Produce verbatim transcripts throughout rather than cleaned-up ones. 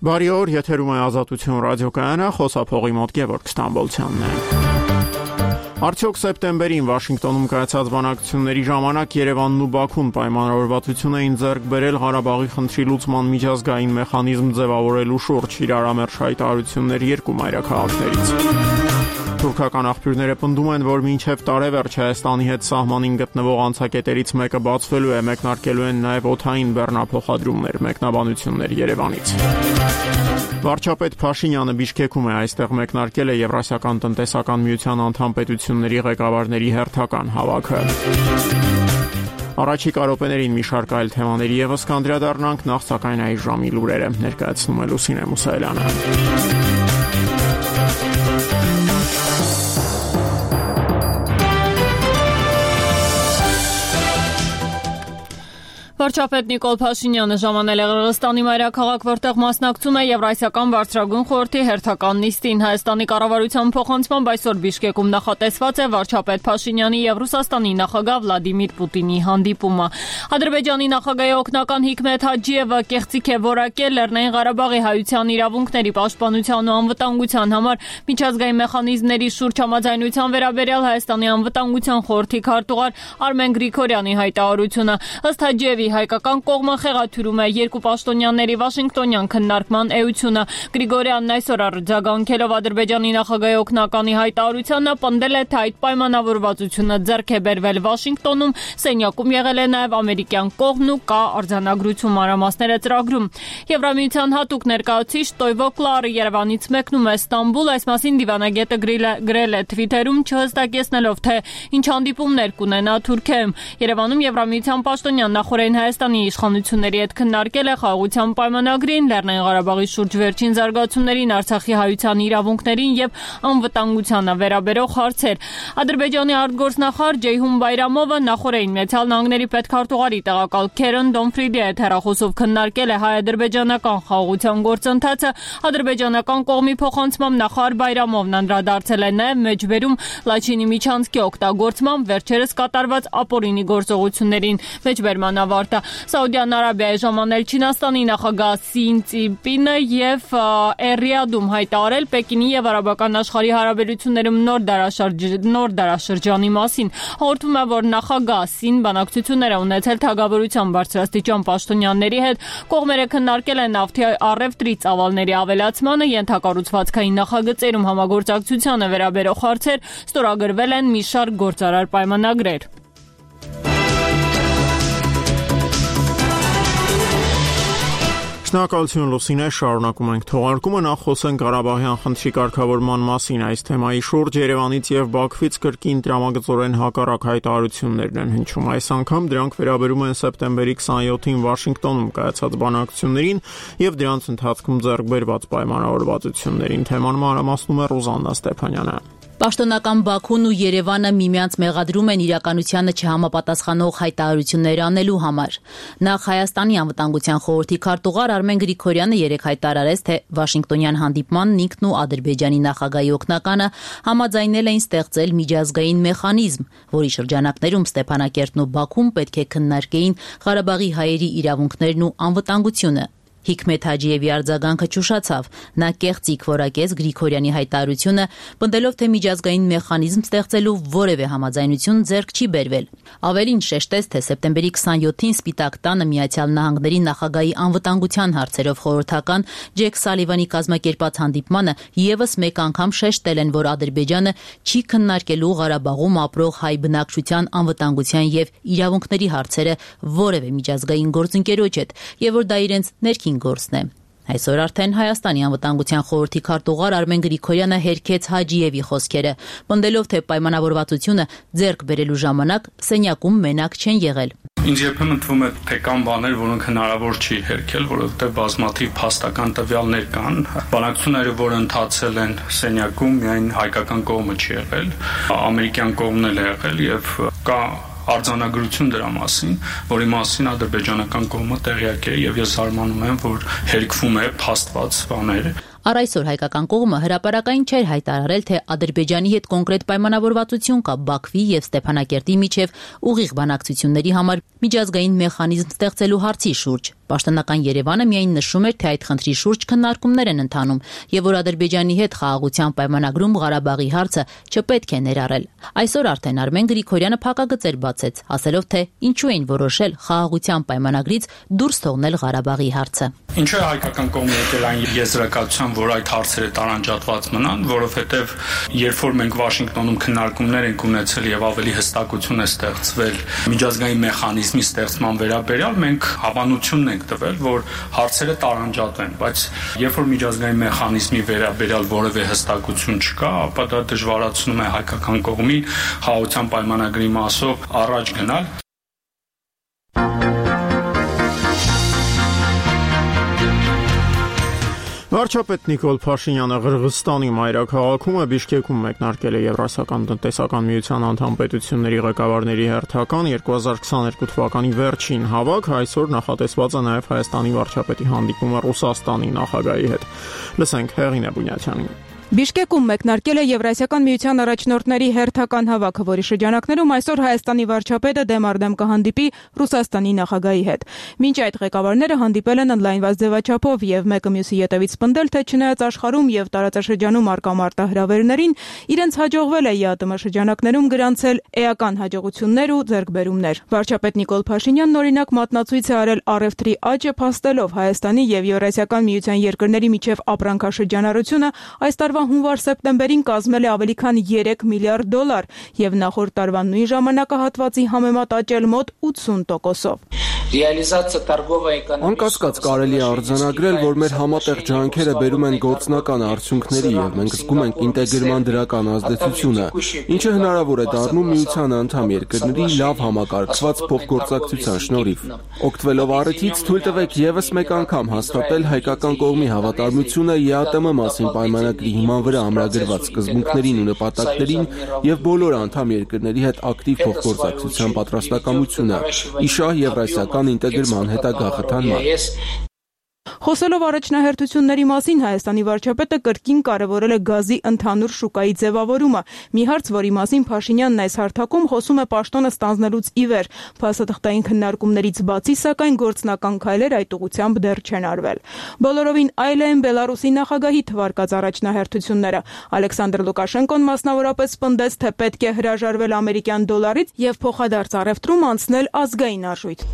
Բարի օր, եթերում է Ազատություն ռադիոկայանը, խոսափողի մոտ Գևորգ Ստամբոլցյանն է։ Արդյոք սեպտեմբերին Վաշինգտոնում կայացած բանակցությունների ժամանակ Երևանն ու Բաքուն պայմանավորվածություն էին ձեռք բերել Ղարաբաղի խնդրի լուծման միջազգային մեխանիզմ ձևավորելու շուրջ, իրարամերժ հայտարարություններ երկու մայրաքաղաքներից։ Թուրքական աղբյուրները պնդում են, որ մինչև տարեվերջ Հայաստանի հետ սահմանին գտնվող անցակետերից մեկը բացվելու է, մեկնարկելու են նաև օդային բեռնափոխադրումներ, մեկնաբանություններ Երևանից։ Վարչապետ Փաշինյանը Բիշկեքում է, այստեղ մեկնարկել է Եվրասիական տնտեսական միության անդամ պետությունների ղեկավարների հերթական հավաքը։ Առաջիկա րոպեներին մի շարք այլ թեմաների ևս կանդրադառնանք, նախ սակայն այս ժամի լուրերը ներկայացնում է Լուսինե Մուսայելյանը։ Վարչապետ Նիկոլ Փաշինյանը ժամանել է Qırğızstani մայրաքաղաք, որտեղ մասնակցում է Եվրասիական բարձրագույն խորհրդի հերթական նիստին։ Հայաստանի կառավարության փոխանցմամբ այսօր Բիշկեկում նախատեսված է վարչապետ Փաշինյանի եւ Ռուսաստանի նախագահ Վլադիմիր Պուտինի հանդիպումը։ Ադրբեջանի նախագահի օգնական Հիկմետ Հաջիևը կեղծիք է որակել Լեռնային Ղարաբաղի հայության իրավունքների պաշտպանության ու անվտանգության համար միջազգային մեխանիզմների շուրջ համաձայնության վերաբերյալ Հայաստանի անվտանգության խորհրդի քարտուղար Արմեն Գրիգորյանի հայտարարությունը։ Ըստ Հաջիևի հայկական կողմը խեղաթյուրում է երկու պաշտոնյաների Վաշինգտոնյան քննարկման էությունը։ Գրիգորյանն այսօր արձագանքելով Ադրբեջանի նախագահի օգնականի հայտարարությանը պնդել է, թե այդ պայմանավորվածությունը ձեռք է բերվել Վաշինգտոնում, սենյակում եղել է նաև ամերիկյան կողմն ու կա արձանագրություն, մանրամասները ծրագրում։ Եվրամիության հատուկ ներկայացուցիչ Տոյվո Կլարը Երևանից մեկնում է Ստամբուլ, այս մասին դիվանագետը գրել է Թվիթերում, չհստակեցնելով, թե ինչ հանդիպումներ կունենա Թուրքիայում։ Երևանում Եվրամիության պաշտոնյան նախորդին Հայաստանի իշխանությունների հետ քննարկել է խաղաղության պայմանագրին, Լեռնային Ղարաբաղի շուրջ վերջին զարգացումներին, Արցախի հայության իրավունքներին եւ անվտանգությանը վերաբերող հարցեր։ Ադրբեջանի արտգործնախարար Ջեյհուն Բայրամովը նախորդին Միացյալ Նահանգների պետքարտուղարի տեղակալ Քերեն Դոնֆրիդի հետ հեռախոսով քննարկել է հայ-ադրբեջանական խաղաղության գործընթացը։ Ադրբեջանական կողմի փոխանցմամբ նախարար Բայրամովն անդրադարձել է նաեւ մեջբերում Լաչինի միջանցքի օգտագործմամբ վերջերս կատարված ապօրինի գործողություններին։ Մեջբերման ավարտը Սաուդյան Արաբիայի ժամանել Չինաստանի նախագահ Սի Ցզինպինը եւ Էրիադում հայտարարել Պեկինի եւ արաբական աշխարհի հարաբերություններում նոր դարաշարժ նոր դարաշրջանի մասին։ Հորդում է, որ նախագահ Սին բանակցություններ է ունեցել թագավորության բարձրաստիճան պաշտոնյաների հետ։ Կողմերը քննարկել են նավթի առևտրի ծավալների ավելացմանը, ենթակառուցվածքային նախագծերում համագործակցությանը վերաբերող հարցեր, ստորագրվել են մի շարք գործարար պայմանագրեր։ Շնորհակալություն Լուսինե, շարունակում ենք թողարկումը, նախ խոսենք Ղարաբաղյան խնդրի կարգավորման մասին։ Այս թեմայի շուրջ Երևանից եւ Բաքվից կրկին տրամագծորեն հակառակ հայտարարություններն են հնչում։ Այս անգամ դրանք վերաբերում են սեպտեմբերի քսաներկուին Վաշինգտոնում կայացած բանակցություններին եւ դրանց ընթացքում ձեռք բերված պայմանավորվածություններին։ Թեման մանրամասնում է Ռուզաննա Ստեփանյանը։ Պաշտոնական Բաքուն ու Երևանը միմյանց մեղադրում են իրականությանը չհամապատասխանող հայտարարություններ անելու համար։ Նախ Հայաստանի անվտանգության խորհրդի քարտուղար Արմեն Գրիգորյանը երեկ հայտարարեց, թե Վաշինգտոնյան հանդիպմանն ինքն ու Ադրբեջանի նախագահի օգնականը համաձայնել էին ստեղծել միջազգային մեխանիզմ, որի շրջանակներում Ստեփանակերտն ու Բաքուն պետք է քննարկեին Ղարաբաղի հայերի իրավունքներն ու անվտանգությունը։ Հիկմետ Հաջիևի արձագանքը ճուշացավ։ Նա կեղծիք որակեց Գրիգորյանի հայտարարությունը, պնդելով, թե միջազգային մեխանիզմ ստեղծելու որևէ համաձայնություն ձեռք չի բերվել։ Ավելին շեշտեց, թե սեպտեմբերի քսաներկուին Սպիտակ տանը Միացյալ Նահանգների նախագահի անվտանգության հարցերով խորհրդական Ջեք Սալիվանի կազմակերպած հանդիպմանը եւս մեկ անգամ շեշտել են, որ Ադրբեջանը չի քննարկելու Ղարաբաղում ապրող հայ բնակչության անվտանգության եւ իրավունքների հարցերը որևէ միջազգային գործընկերոջ հետ, եւ որ դա իրենց ներքին գործն է։ Այսօր արդեն Հայաստանի անվտանգության խորհրդի քարտուղար Արմեն Գրիգորյանը հերքեց Հաջիևի խոսքերը, պնդելով, թե պայմանավորվածությունը ձեռք բերելու ժամանակ սենյակում մենակ չեն եղել։ Ինձ երբեմն թվում է, թե կան բաներ, որոնք հնարավոր չի հերքել, որովհետև բազմաթիվ փաստական տվյալներ կան։ Բանակցությունները, որ ընթացել են սենյակում, միայն հայկական կողմը չի եղել, ամերիկյան կողմն էլ է եղել եւ կա արձանագրություն դրա մասին, որի մասին ադրբեջանական կողմը տեղյակ է եւ ես զարմանում եմ, որ հերքվում է փաստված բաներ։ Առ այսօր հայկական կողմը հրապարակային չէր հայտարարել, թե Ադրբեջանի հետ կոնկրետ պայմանավորվածություն կա Բաքվի եւ Ստեփանակերտի միջև ուղիղ բանակցությունների համար միջազգային մեխանիզմ ստեղծելու հարցի շուրջ։ Պաշտոնական Երևանը միայն նշում էր, թե այդ խնդրի շուրջ քննարկումներ են ընթանում եւ որ Ադրբեջանի հետ խաղաղության պայմանագրում Ղարաբաղի հարցը չպետք է ներառել։ Այսօր արդեն Արմեն Գրիգորյանը փակագծեր բացեց, ասելով, թե ինչու էին որոշել խաղաղության պայմանագրից դուրս թողնել Ղարաբաղի հարցը։ Ինչու է հայկական կողմը եկել այն եզրակացության, որ այդ հարցերը տարանջատված մնան, որովհետեւ երբ որ մենք Վաշինգտոնում քննարկումներ ենք ունեցել եւ ավելի հստակություն է ստեղծվել միջազգային մեխանիզմի ստեղծման վերաբերյալ, մենք հավանություն ենք տվել, որ հարցերը տարանջատվեն, բայց երբ որ միջազգային մեխանիզմի վերաբերյալ որևէ հստակություն չկա, ապա դա դժվարացնում է հայկական կողմին խաղաղության պայմանագրի մասով առաջ գնալ։ Վարչապետ Նիկոլ Փաշինյանը Ղրղստանի մայրաքաղաքում Բիշկեկում մեկնարկել է Եվրասիական տնտեսական միության անդամ պետությունների ղեկավարների հերթական երկու հազար քսաներկու թվականի վերջին հավաք, այսօր նախատեսված է նաև Հայաստանի վարչապետի հանդիպումը Ռուսաստանի նախագահի հետ։ Լսենք Հեղինե Բունյացյանին։ Բիշկեկում մեկնարկել է Եվրասիական միության առաջնորդների հերթական հավաքը, որի շրջանակներում այսօր Հայաստանի վարչապետը դեմ առ դեմ կհանդիպի Ռուսաստանի նախագահի հետ։ Մինչ այդ ղեկավարները հանդիպել են օնլայնված ձևաչափով եւ մեկը մյուսի ետևից պնդել, թե չնայած աշխարհում եւ տարածաշրջանում արկա մարտահրավերներին, իրենց հաջողվել է ԵԱՏՄ շրջանակներում գրանցել էական հաջողություններ ու ձեռքբերումներ։ Վարչապետ Նիկոլ Փաշինյանն օրինակ մատնացույց է արել առևտրի աճը փաստելով Հայաստանի եւ Եվրասիական միության երկրների միջև ապրանքաշրջանառությունը այս տարվա հունվար-սեպտեմբերին կազմել է ավելի քան երեք միլիարդ դոլար եւ նախորդ տարվա նույն ժամանակահատվածի համեմատ աճել մոտ ութսուն տոկոսով։ Անկասկած կարելի է արձանագրել, որ մեր համատեղ ջանքերը բերում են գործնական արդյունքների եւ մենք զգում ենք ինտեգրման դրական ազդեցությունը, ինչը հնարավոր է դառնում միության անդամ երկրների լավ համակարգված փոխգործակցության շնորհիվ։ Օգտվելով առիթից թույլ տվեք եւս մեկ անգամ հաստատել հայկական կողմի հավատարմությունը ԵԱՏՄ մասին պայմանագրի հիման վրա ամրագրված սկզբունքներին ու նպատակներին եւ բոլոր անդամ երկրների հետ ակտիվ փոխգործակցության պատրաստակամությունը, իշահ եվրասիական ինտեգրման հետագա խթանման։ Խոսելով առաջնահերթությունների մասին Հայաստանի վարչապետը կրկին կարևորել է գազի ընդհանուր շուկայի ձևավորումը, մի հարց, որի մասին Փաշինյանն այս հարթակում խոսում է պաշտոնը ստանձնելուց ի վեր։ Փաստաթղթային քննարկումներից բացի, սակայն գործնական քայլեր այդ ուղղությամբ դեռ չեն արվել։ Բոլորովին այլ են Բելարուսի նախագահի թվարկած առաջնահերթությունները։ Ալեքսանդր Լուկաշենկոն մասնավորապես պնդեց, թե պետք է հրաժարվել ամերիկյան դոլարից եւ փոխադարձ առևտրում անցնել ազգային արժույթ։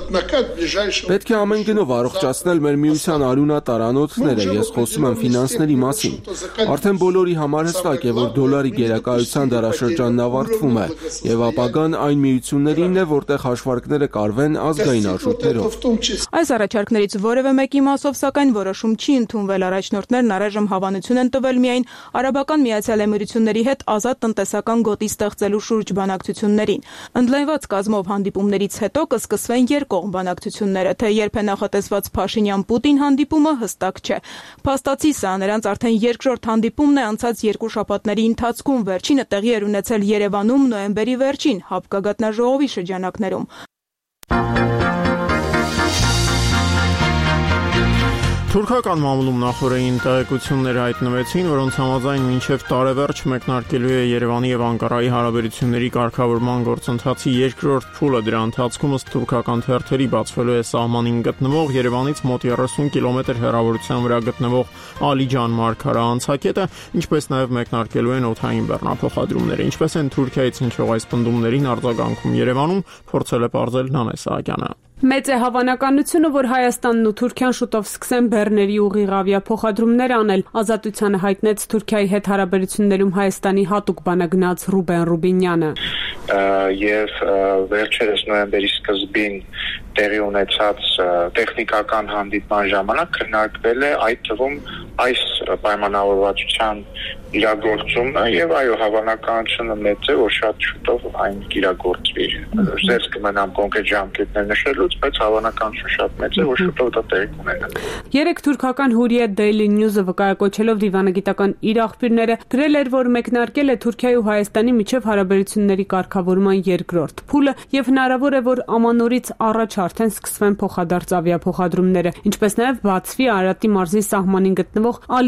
Պետք է ամեն գնով առողջացնել մեր միության արյունատարանոթները, ես խոսում եմ ֆինանսների մասին։ Արդեն բոլորի համար հստակ է, որ դոլարի գերակայության դարաշրջանն ավարտվում է, եւ ապագան այն միություններին է, որտեղ հաշվարկները կարվեն ազգային արժույթներով։ Այս առաջարկներից որևէ մեկի մասով, սակայն որոշում չի ընդունվել, առաջնորդներն առայժմ հավանություն են տվել միայն Արաբական Միացյալ Էմիրությունների հետ ազատ տնտեսական գոտի ստեղծելու շուրջ բանակցություններին։ Ընդլայնված կազմով հանդիպումներից հետո կսկսվեն երկկողմ բանակցությունները, թե երբ է նախատեսված Փաշինյան-Պուտին հանդիպումը հստակ չէ։ Փաստացի սա նրանց արդեն երկրորդ հանդիպումն է անցած երկու շաբաթների ընթացքում, վերջինը տեղի էր ունեցել Երևանում նոյեմբերի վերջին Հապկագատնաժողովի շրջանակներում։ Թուրքական մամուլում նախորդին տեղեկություններ հայտնվեցին, որոնց համաձայն մինչև տարեվերջ մեկնարկելու է Երևանի եւ Անկարայի հարաբերությունների կարգավորման գործընթացի երկրորդ փուլը։ Դրա ընթացքում ըստ թուրքական թերթերի բացվելու է սահմանին գտնվող Երևանից մոտ երեսուն կիլոմետր հեռավորության վրա գտնվող Ալիջան մարգարա անցակետը, ինչպես նաեւ մեկնարկելու են օդային բեռնափոխադրումները։ Ինչպես են Թուրքիայից հնչող այս պնդումներին արձագանքում Երևանում, փորձել է պարզել Նանե Սահակյանը։ Մեծ է հավանականությունը, որ Հայաստանն ու Թուրքիան շուտով սկսեն բեռների ուղիղ ավիափոխադրումներ անել, ազատությանը հայտնեց Թուրքիայի հետ հարաբերություններում Հայաստանի հատուկ բանագնաց Ռուբեն Ռուբինյանը։ Եվ վերջերս նոյեմբերի սկզբին տեղի ունեցած տեխնիկական հանդիպման ժամանակ քննարկվել է այդ թվում այս պայմանավորվածության իրագործումը եւ այո հավանականությունը մեծ է, որ շատ շուտով այն իրագործվի։ Ձեզ կմնամ կոնկրետ ժամկետներ նշելուց, բայց հավանականությունը շատ մեծ է, որ շուտով դա տեղի կունենա։ Երեք թուրքական Hurriyet Daily News-ը վկայակոչելով դիվանագիտական իր աղբյուրները գրել էր, որ մեկնարկել է Թուրքիայի ու Հայաստանի միջև հարաբերությունների կարգավորման երկրորդ փուլը եւ հնարավոր է, որ ամանորից առաջ արդեն սկսվեն փոխադարձ ավիափոխադրումները, ինչպես նաեւ բացվի Արարատի մարզի սահմանին գտնվող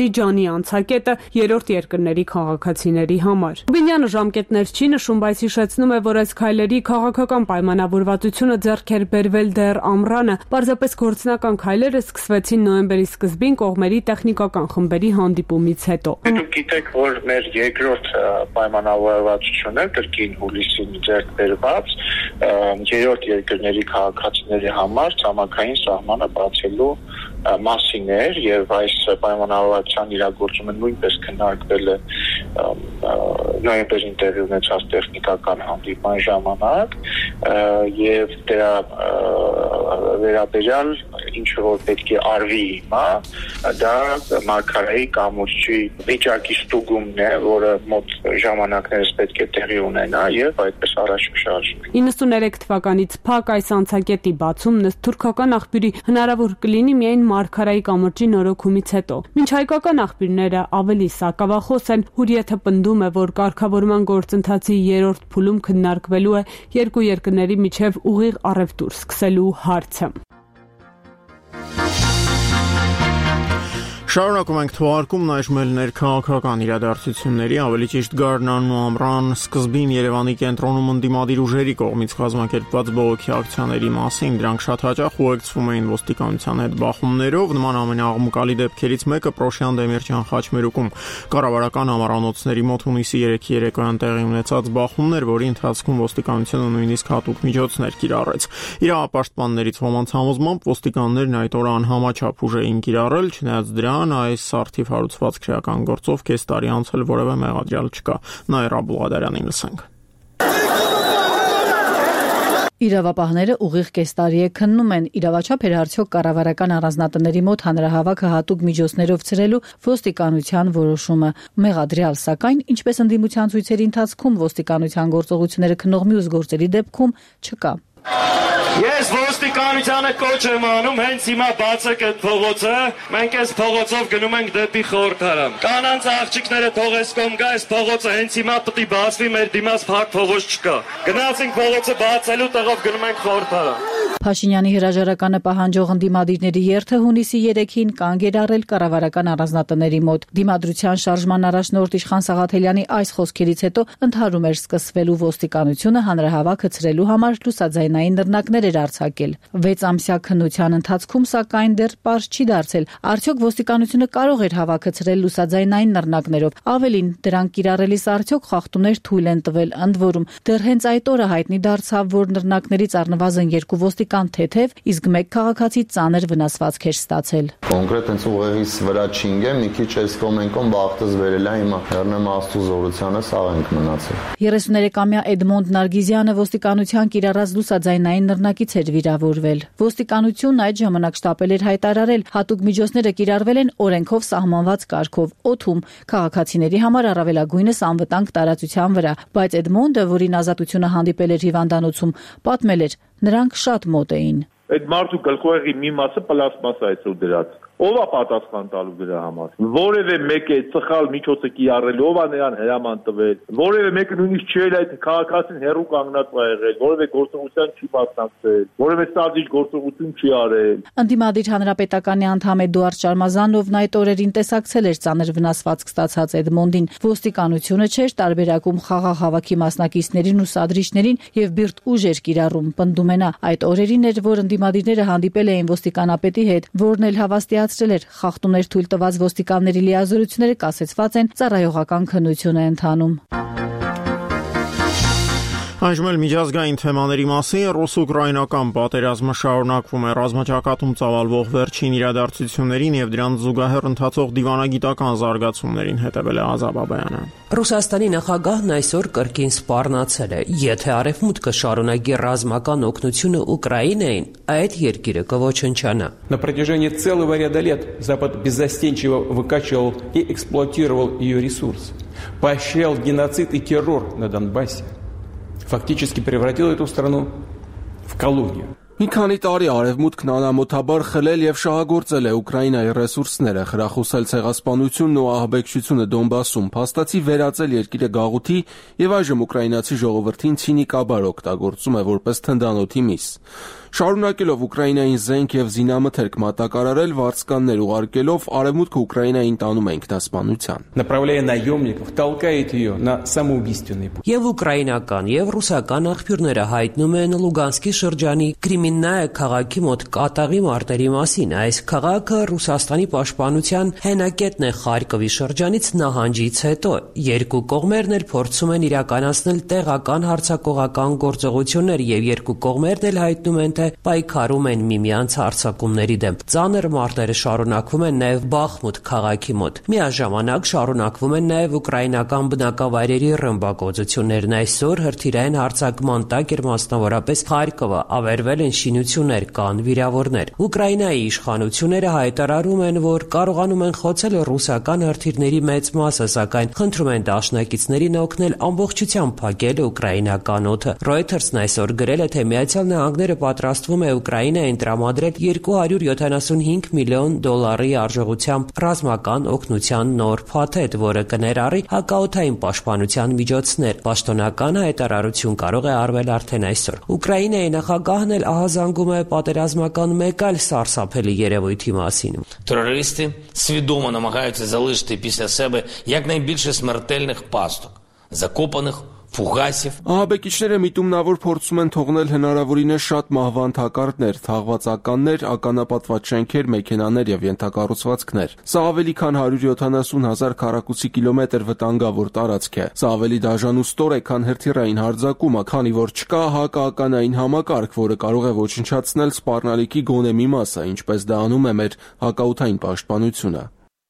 Ադրբեջանի անցակետը երրորդ երկրների քաղաքացիների համար։ Ռուբինյանը ժամկետներ չի նշում, բայց հիշեցնում է, որ այս քայլերի քաղաքական պայմանավորվածությունը ձեռք էր բերվել դեռ ամռանը, պարզապես գործնական քայլերը սկսվեցին նոյեմբերի սկզբին կողմերի տեխնիկական խմբերի հանդիպումից հետո։ Դուք գիտեք, որ մեր երկրորդ պայմանավորվածությունը կրկին հուլիսին ձեռք բերված երրորդ երկրների քաղաքացիների համար ցամաքային սահմանը բացելու մասին էր եւ այս պայմանավորվածության իրագործումը նույնպես քննարկվել է նոյեմբերին տեղի ունեցած տեխնիկական հանդիպման ժամանակ եւ դրա վերաբերյալ ինչ որ պետք է արվի հիմա դա մարգարեի կամուրջի վիճակի ստուգումն է, որը մոտ ժամանակներս պետք է տեղի ունենա եւ այդպես առաջ կշարժվի։ իննսուններեք թվականից փակ այս անցակետի բացումն ըստ թուրքական աղբյուրի հնարավոր կլինի միայն մարգարեի կամուրջի նորոգումից հետո։ Մինչ հայկական աղբյուրները ավելի սակավախոս են, Հուրիեթը պնդում է, որ կարգավորման գործընթացի երրորդ փուլում քննարկվելու է երկու երկրների միջև ուղիղ առևտուր սկսելու հարցը։ Շարունակում ենք թողարկումն այժմ էլ ներքաղաքական իրադարձությունների, ավելի ճիշտ գարնանն ու ամռան սկզբին Երևանի կենտրոնում ընդդիմադիր ուժերի կողմից կազմակերպված բողոքի ակցիաների մասին, դրանք շատ հաճախ ուղեկցվում էին ոստիկանության հետ բախումներով, նման ամենաաղմկալի դեպքերից մեկը Պրոշյան Դեմիրճյան խաչմերուկում կառավարական ամառանոցների մոտ հունիսի երեքի երեկոյան տեղի ունեցած բախումներ, որի ընթացքում ոստիկանությունը նույնիսկ հատուկ միջոցներ կիրառեց։ Իրավապաշտպաններից ոմանց համոզմամբ ոստիկաններն այդ օրը անհամաչափ ուժ էին կիրառել, չնայած դրան այս արդիվ հարուցված քրեական գործով կես տարի անցել որևէ մեղադրյալ չկա։ Նաիրա Բուլղադարյանին լսենք։ Իրավապահները ուղիղ կես տարի է քննում են իրավաչափ էր արդյոք կառավարական առանձնատների մոտ հանրահավաքը հատուկ միջոցներով ցրելու ոստիկանության որոշումը։ Մեղադրյալ սակայն, ինչպես ընդդիմության ցույցերի ընթացքում ոստիկանության գործողությունները քննող մյուս գործերի դեպքում չկա։ Ես ոստիկանությանը կոչ եմ անում, հենց հիմա բացեք այդ փողոցը, մենք այս փողոցով գնում ենք դեպի խորհրդարան։ Կանանց աղջիկները թողես կողմ գա, այս փողոցը հենց հիմա պետք է բացվի, մեր դիմաց փակ փողոց չկա։ Գնացինք փողոցը բացելու տեղով գնում ենք խորհրդարան։ Փաշինյանի հրաժարականը պահանջող ընդդիմադիրների երթը հունիսի երեքին կանգ էր առել կառավարական առանձնատների մոտ։ Դիմադրության շարժման առաջնորդ Իշխան Սաղաթելյանի այս խոսքերից հետո ընդհարում էր սկսվելու ոստիկանությունը հանրահավաքը ցրելու համար լուսաձայնային նռնակներ էր արձակել։ վեց ամսյա քննության ընթացքում սակայն դեռ պարզ չի դարձել, արդյոք ոստիկանությունը կարող էր հավաքը ցրել լուսաձայնային նռնակներով։ Ավելին, դրանք կիրառելիս արդյոք խախտումներ թույլ են տվել, ընդ որում դեռ հենց այդ օրը հայտնի դարձավ, որ նռնակներից առնվազն երկու ոստիկան թեթև, իսկ մեկ քաղաքացի ծանր վնասվածք էր ստացել։ Կոնկրետ հենց ուղեղից վրա չինգեմ, մի քիչ էս կոմենկոն բախտս վերել է, հիմա հեռնեմ Աստծո զորությանը, սաղ ենք մնացել։ երեսուներեքամյա Էդմոնդ Նարգիզյանը ոստիկանության կիրառած լուսաձայնային նռնակից էր վիրավորվել։ Ոստիկանությունն այդ ժամանակ շտապել էր հայտարարել, հատուկ միջոցները կիրառվել են օրենքով սահմանված կարգով, օդում, քաղաքացիների համար առավելագույնս անվտանգ տարածության վրա, բայց Էդմոնդը, որին ազատությունը հանդիպել էր հիվանդանոցում, պատմել էր, նրանք շատ մոտ էին։ Այդ մարդու գլխուեղի մի մասը պլաստմասա է դրած։ Ով է պատասխան տալու դրա համար։ Որևէ մեկը ծխալ միջոցը կիրառել, ով է նրան հրաման տվել։ Որևէ մեկը նույնիսկ չէ այդ քաղաքացին հերու կանգնած է եղել, որևէ գործողության չի մասնակցել, որևէ ստազիչ գործողություն չի արել։ Ընդդիմադիր հանրապետականի անդամ Էդուարդ Շարմազանովն այդ օրերին տեսակցել էր ծանր վնասվածք ստացած Էդմոնդին։ Ոստիկանությունը չէր տարբերակում խաղաղ հավաքի մասնակիցներին ու սադրիչներին եւ բիրտ ուժ էր կիրառում, պնդում է նա։ Այդ օրերին էր, որ ընդդիմադիրները հանդիպել էին ոստիկանապետի հետ, որն էլ հավաստիացրել էր խախտումներ թույլ տված ոստիկանների լիազորությունները կասեցված են, ծառայողական քննություն է ընթանում։ Այժմ էլ միջազգային թեմաների մասին ռուս-ուկրաինական պատերազմը շարունակվում է ռազմաճակատում ծավալվող վերջին իրադարձություններին եւ դրանց զուգահեռ ընթացող դիվանագիտական զարգացումներին հետևել է Ազատ Բաբայանը։ Ռուսաստանի նախագահն այսօր կրկին սպառնացել է, եթե Արևմուտքը շարունակի ռազմական օգնությունը Ուկրաինային, այդ երկիրը կոչնչանա։ На протяжении целого ряда лет Запад беззастенчиво выкачивал и эксплуатировал ее ресурсы, поощрял геноцид и террор на Донбассе. Фактически превратил эту страну в колонию. Մի քանի տարի Արևմուտքն անամոթաբար խլել եւ շահագործել է Ուկրաինայի ռեսուրսները, խրախուսել ցեղասպանությունն ու ահաբեկչությունը Դոնբասում, փաստացի վերածել երկիրը գաղութի եւ այժմ ուկրաինացի ժողովրդին ցինիկաբար օգտագործում է որպես թնդանոթի միս։ Շարունակելով Ուկրաինային զենք եւ զինամթերք մատակարարել, վարձկաններ ուղարկելով Արևմուտքը Ուկրաինային տանում է ինքնասպանության։ Направляя наемников, толкает ее на самоубийственный путь. Եվ ուկրաինական եւ ռուսական աղբյուրները հայտնում են Լուգանսկի շրջանի Կրիմիննայե քաղաքի մոտ կատաղի մարտերի մասին։ Այս քաղաքը Ռուսաստանի պաշտպանության հենակետն է Խարկովի շրջանից նահանջից հետո։ Երկու կողմերն էլ փորձում են իրականացնել տեղական հարձակողական գործողություններ եւ երկու կողմերն էլ հայտնում են, թե պայքարում են միմյանց հարձակումների դեմ։ Ծանր մարտերը շարունակվում են նաեւ Բախմուտ քաղաքի մոտ։ Միաժամանակ շարունակվում են նաեւ ուկրաինական բնակավայրերի ռմբակոծություններն։ Այսօր հրթիռային հարձակման տակ էր մասնավորապես Խարկովը, ավերվել են շինություններ, կան վիրավորներ։ Ուկրաինայի իշխանությունները հայտարարում են, որ կարողանում են խոցել ռուսական հրթիռների մեծ մասը, սակայն խնդրում են դաշնակիցներին օգնել ամբողջությամբ փակել ուկրաինական օդը։ Reuters-ն այսօր գրել է, թե Միացյալ Նահանգները պատրաստվում է Ուկրաինային տրամադրել երկու հարյուր յոթանասունհինգ միլիոն դոլարի արժողությամբ ռազմական օգնության նոր փաթեթ, որը կներառի հակաօդային պաշտպանության միջոցներ։ Պաշտոնական հայտարարություն կարող է արվել արդեն այսօր։ Ուկրաինայի նախագահն էլ ահազանգում է պատերազմական մեկ այլ սարսափելի երևույթի մասին։ Терористи свідомо намагаються залишити після себе якнайбільше смертельних пасток, закопаних ֆուգասիվ Ահաբեկիչները միտումնավոր փորձում են թողնել հնարավորինս շատ մահվան թակարդներ, թաղված ականներ, ականապատված շենքեր, մեքենաներ եւ ենթակառուցվածքներ։ Սա ավելի քան հարյուր յոթանասուն հազար քառակուսի կիլոմետր վտանգավոր տարածք է։ Սա ավելի դաժան ու ստոր է, քան հրթիռային հարձակումը, քանի որ չկա հակաականային համակարգ, որը կարող է ոչնչացնել սպառնալիքի գոնե մի մասը, ինչպես դա անում է մեր հակաօդային պաշտպանությունը։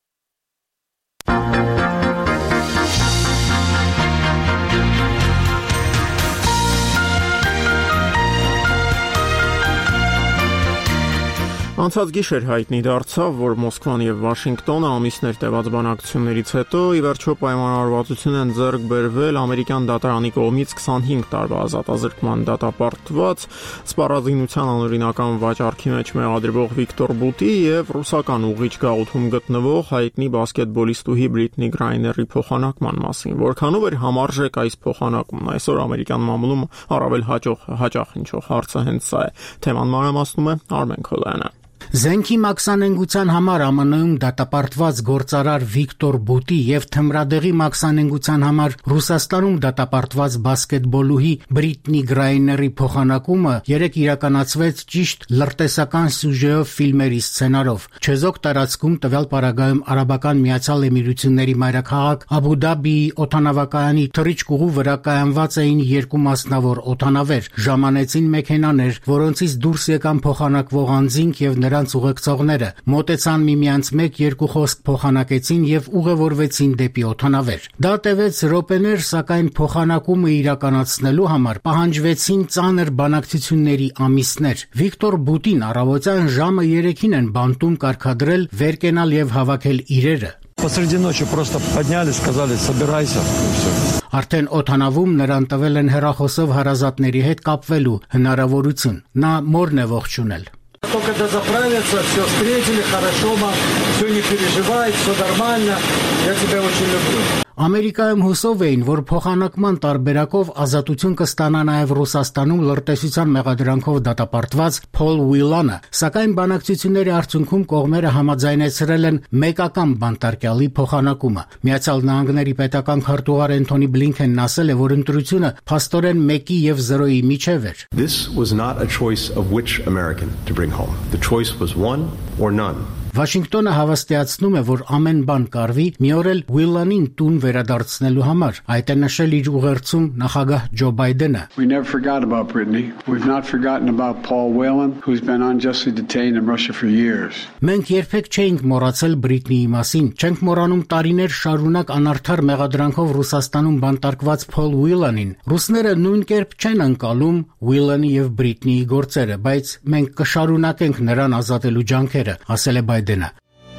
Անցած գիշեր հայտնի դարձավ, որ Մոսկվան եւ Վաշինգտոնը ամիսներ տևած բանակցություններից հետո ի վերջո պայմանավորվածություն են ձեռք բերվել ամերիկյան դատարանի կողմից քսանհինգ տարվա ազատազրկման դատապարտված սպառազինության անօրինական վաճառքի մեջ մեղադրվող Վիկտոր Բուտի եւ ռուսական ուղիչ գաղութում գտնվող հայտնի բասկետբոլիստուհի Բրիթնի Գրայների փոխանակման մասին։ Որքանով էր համարժեք այս փոխանակումն։ Այսօր ամերիկյան մամուլում առավել հաջող հաճախ հնչող հարցը հենց սա է։ Թեման մանրամասնում է Արմեն Քոլյանը։ Զենքի մաքսանենգության համար ԱՄՆ-ում դատապարտված գործարար Վիկտոր Բուտի եւ թմրադեղի մաքսանենգության համար Ռուսաստանում դատապարտված բասկետբոլուհի Բրիթնի Գրայների փոխանակումը երեկ իրականացվեց ճիշտ լրտեսական սյուժեով ֆիլմերի սցենարով։ Չեզոք տարածքում տվյալ պարագայում Արաբական Միացյալ Էմիրությունների մայրաքաղաք Աբու Դաբիի օդանավակայանի թռիչքուղու վրա կայանված էին երկու մասնավոր օդանավեր, ժամանեցին մեքենաներ, որոնցից դուրս եկան փոխանակվող անձինք եւ նրանց ուղեկցողները, մոտեցան միմյանց մեկ-երկու խոսք փոխանակեցին եւ ուղևորվեցին դեպի օդանավեր։ Դա տևեց րոպեներ, սակայն փոխանակումը իրականացնելու համար պահանջվեցին ծանր բանակցությունների ամիսներ։ Վիկտոր Բուտին առավոտյան ժամը երեքին են բանտում կարգադրել վեր կենալ եւ հավաքել իրերը։ Посреди ночи просто подняли, сказали: «Собирайся», и всё. Արդեն օդանավում նրան տվել են հեռախոսով հարազատների հետ կապվելու հնարավորություն։ Նա մորն է ողջունել։ Только дозаправиться, все встретили, хорошо, мам, все не переживай, все нормально, я тебя очень люблю. Ամերիկայում հուսով էին, որ փոխանակման տարբերակով ազատություն կստանա նաև Ռուսաստանում լրտեսության մեղադրանքով դատապարտված Փոլ Ուիլանը, սակայն բանակցությունների արդյունքում կողմերը համաձայնեցրել են մեկական բանտարկյալի փոխանակումը։ Միացյալ Նահանգների պետական քարտուղար Էնթոնի Բլինքենն ասել է, որ ընտրությունը փաստորեն մեկի եւ զրոյի միջև էր։ This was not a choice of which American to bring home. The choice was one or none. Վաշինգտոնը հավաստիացնում է, որ ամեն բան կարվի մի օր էլ Ուիլանին տուն վերադարձնելու համար։ Այդ է նշել իր ուղերձում նախագահ Ջո Բայդենը։ We never forgot about Brittany. We've not forgotten about Paul Whelan, who's been unjustly detained in Russia for years. Մենք երբեք չէինք մոռացել Բրիթնիի մասին։ Չենք մոռանում տարիներ շարունակ անարդար մեղադրանքով Ռուսաստանում բանտարկված Փոլ Ուիլանին։ Ռուսները նույն կերպ չեն անցալում Ուիլանի եւ Բրիթնիի գործերը, բայց մենք կշարունակենք նրան ազատելու ջանքերը, ասել է Բայդենը։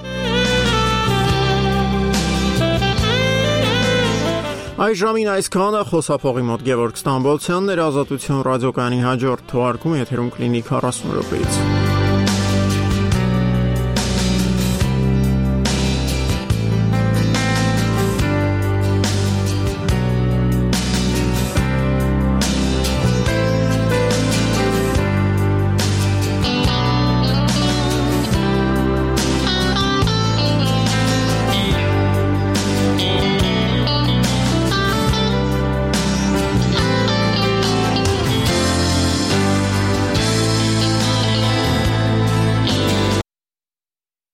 Այս ժամին այսքանը խոսափողի մոտ Գևորգ Ստամբոլցյանն էր, Ազատություն ռադիոկայանի հաջորդ թողարկումը եթերում կլինի քառասուն րոպեից։